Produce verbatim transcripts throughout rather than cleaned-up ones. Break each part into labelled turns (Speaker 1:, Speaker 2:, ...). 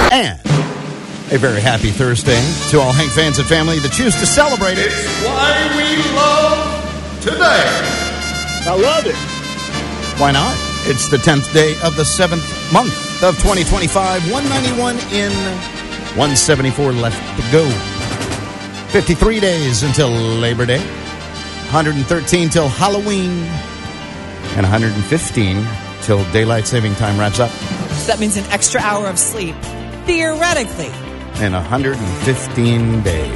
Speaker 1: And a very happy Thursday to all Hank fans and family that choose to celebrate it.
Speaker 2: It's why we love today.
Speaker 3: I love it.
Speaker 1: Why not? It's the tenth day of the seventh month of twenty twenty-five. one ninety-one in, one seventy-four left to go. fifty-three days until Labor Day. one hundred thirteen till Halloween. And one hundred fifteen till daylight saving time wraps up.
Speaker 4: So that means an extra hour of sleep, theoretically.
Speaker 1: In one hundred fifteen days.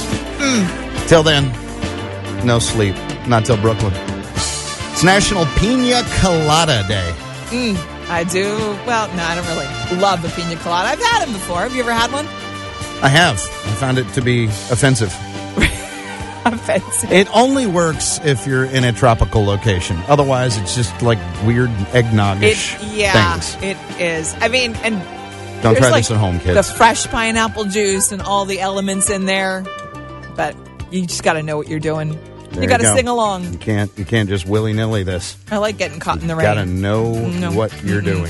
Speaker 1: Mm. Till then, no sleep. Not till Brooklyn. It's National Pina Colada Day.
Speaker 4: Mm, I do. Well, no, I don't really love the pina colada. I've had them before. Have you ever had one?
Speaker 1: I have. I found it to be offensive.
Speaker 4: Offensive.
Speaker 1: It only works if you're in a tropical location. Otherwise, it's just like weird eggnog-ish
Speaker 4: It, yeah,
Speaker 1: things.
Speaker 4: it is. I mean, and
Speaker 1: Don't try
Speaker 4: like
Speaker 1: this at home, kids.
Speaker 4: The fresh pineapple juice and all the elements in there. But you just got to know what you're doing.
Speaker 1: There
Speaker 4: you got to
Speaker 1: go.
Speaker 4: sing along.
Speaker 1: You can't. You can't just willy-nilly this.
Speaker 4: I like getting caught in the
Speaker 1: You
Speaker 4: rain.
Speaker 1: got to know
Speaker 4: No.
Speaker 1: what you're
Speaker 4: Mm-mm.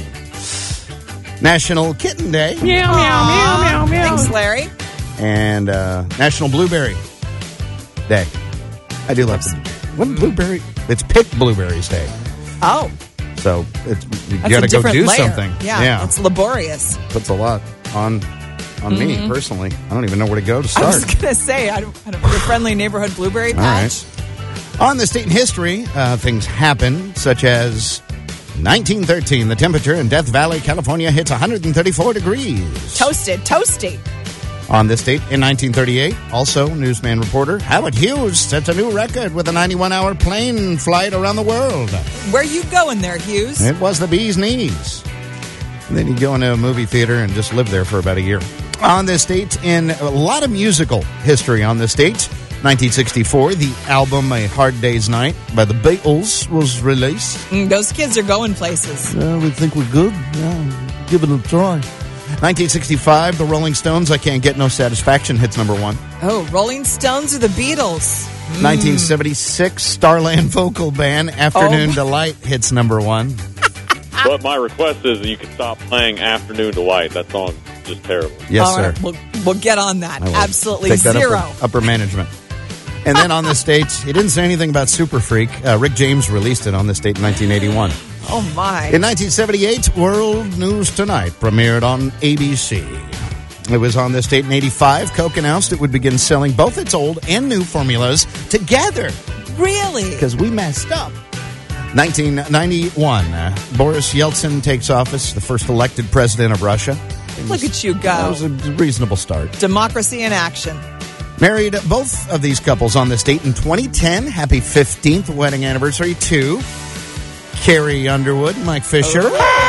Speaker 1: doing. National Kitten Day.
Speaker 4: Meow, meow, meow, meow, meow. Thanks, Larry.
Speaker 1: And uh, National Blueberry Day. I do love it. What blueberry? It's picked blueberries day.
Speaker 4: Oh,
Speaker 1: So it's, you
Speaker 4: that's
Speaker 1: got
Speaker 4: a
Speaker 1: to go
Speaker 4: different
Speaker 1: do
Speaker 4: layer.
Speaker 1: something.
Speaker 4: Yeah,
Speaker 1: yeah.
Speaker 4: it's laborious.
Speaker 1: Puts a lot on on me personally. I don't even know where to go to
Speaker 4: I
Speaker 1: start.
Speaker 4: was going to say, I don't, I don't, your friendly neighborhood blueberry
Speaker 1: All
Speaker 4: patch.
Speaker 1: right. On this date in history, uh, things happen, such as nineteen thirteen. The temperature in Death Valley, California hits one hundred thirty-four degrees.
Speaker 4: Toasted, toasty.
Speaker 1: On this date in nineteen thirty-eight, also newsman reporter Howard Hughes sets a new record with a ninety-one hour plane flight around the world.
Speaker 4: Where you going there, Hughes?
Speaker 1: It was the bee's knees. And then you go into a movie theater and just live there for about a year. On this date, in a lot of musical history on this date, nineteen sixty-four, the album A Hard Day's Night by the Beatles was released.
Speaker 4: Mm, those kids are going places.
Speaker 1: Uh, we think we're good. Yeah, give it a try. nineteen sixty-five, the Rolling Stones, I Can't Get No Satisfaction, hits number one.
Speaker 4: Oh, Rolling Stones or the Beatles? Mm.
Speaker 1: nineteen seventy-six, Starland vocal band, Afternoon
Speaker 4: Oh.
Speaker 1: Delight, hits number one.
Speaker 5: But my request is that you can stop playing Afternoon Delight. That song's just terrible.
Speaker 1: Yes,
Speaker 4: All
Speaker 1: sir.
Speaker 4: right, we'll, we'll get on that.
Speaker 1: I will
Speaker 4: Absolutely
Speaker 1: take that
Speaker 4: zero.
Speaker 1: Upper, upper management. And then on this date, he didn't say anything about Super Freak. Uh, Rick James released it on this date in nineteen eighty-one.
Speaker 4: Oh, my.
Speaker 1: In nineteen seventy-eight, World News Tonight premiered on A B C. It was on this date in eighty-five. Coke announced it would begin selling both its old and new formulas together
Speaker 4: Really?
Speaker 1: because we messed up. nineteen ninety-one, uh, Boris Yeltsin takes office, the first elected president of Russia.
Speaker 4: Look at you
Speaker 1: That
Speaker 4: go.
Speaker 1: was a reasonable start.
Speaker 4: Democracy in action.
Speaker 1: Married both of these couples on this date in twenty ten. Happy fifteenth wedding anniversary to Carrie Underwood, Mike Fisher,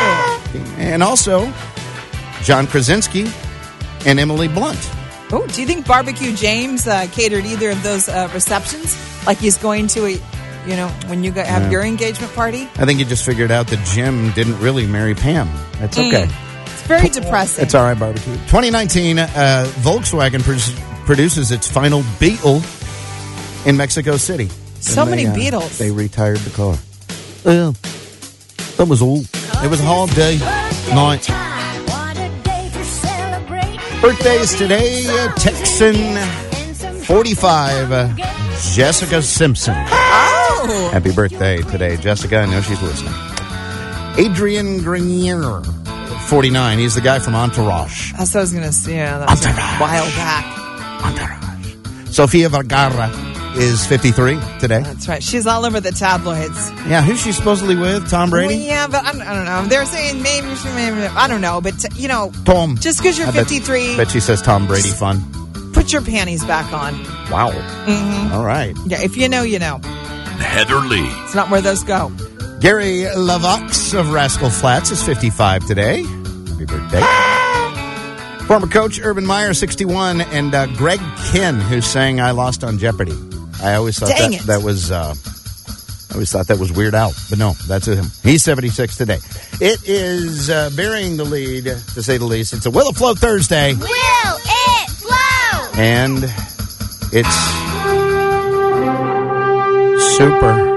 Speaker 1: and also John Krasinski and Emily Blunt.
Speaker 4: Oh, do you think Barbecue James uh, catered either of those uh, receptions? Like he's going to a, you know, when you go, have
Speaker 1: Yeah.
Speaker 4: your engagement party?
Speaker 1: I think he just figured out that Jim didn't really marry Pam. That's okay.
Speaker 4: It's very depressing.
Speaker 1: It's all right, barbecue. twenty nineteen, uh, Volkswagen pr- produces its final Beetle in Mexico City.
Speaker 4: So
Speaker 1: And
Speaker 4: many
Speaker 1: they, uh,
Speaker 4: Beetles.
Speaker 1: They retired the car. Yeah, that was all. It was a hard day, night. Birthdays today, uh, Texan forty-five, uh, Jessica Simpson.
Speaker 4: Oh!
Speaker 1: Happy birthday today, Jessica. I know she's listening. Adrian Grenier, forty-nine. He's the guy from Entourage.
Speaker 4: That's what I was going to say. Yeah, that's a
Speaker 1: Entourage.
Speaker 4: while back.
Speaker 1: Entourage. Sofia Vergara is fifty-three today.
Speaker 4: That's right. She's all over the tabloids.
Speaker 1: Yeah, who's she supposedly with? Tom Brady?
Speaker 4: Well, yeah, but I don't, I don't know. They're saying maybe, she maybe, I don't know. But, you know,
Speaker 1: Tom.
Speaker 4: just because you're
Speaker 1: I bet-
Speaker 4: fifty-three,
Speaker 1: Bet she says Tom Brady fun.
Speaker 4: put your panties back on.
Speaker 1: Wow.
Speaker 4: Mm-hmm.
Speaker 1: All right.
Speaker 4: Yeah, if you know, you know.
Speaker 2: Heather Lee.
Speaker 4: It's not where those go.
Speaker 1: Gary LaVox of Rascal Flats is fifty-five today. Happy birthday. Former coach Urban Meyer, sixty-one, and uh, Greg Kinn, who sang "I Lost on Jeopardy." I always thought
Speaker 4: Dang
Speaker 1: that
Speaker 4: it.
Speaker 1: that was. Uh, I always thought that was Weird Al, but no, that's him. He's seventy-six today. It is uh, burying the lead, to say the least. It's a Will It Flow Thursday,
Speaker 6: Will it flow?
Speaker 1: and it's super